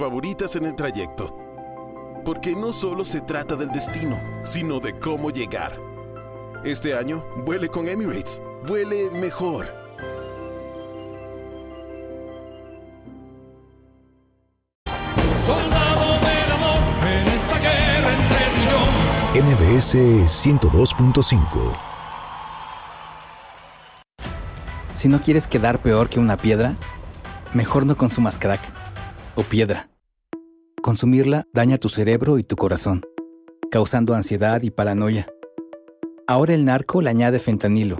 favoritas en el trayecto. Porque no solo se trata del destino, sino de cómo llegar. Este año, vuele con Emirates. Vuele mejor. Soldado del amor en esta guerra entre tú y yo. MBS 102.5. Si no quieres quedar peor que una piedra, mejor no consumas crack o piedra. Consumirla daña tu cerebro y tu corazón, causando ansiedad y paranoia. Ahora el narco le añade fentanilo,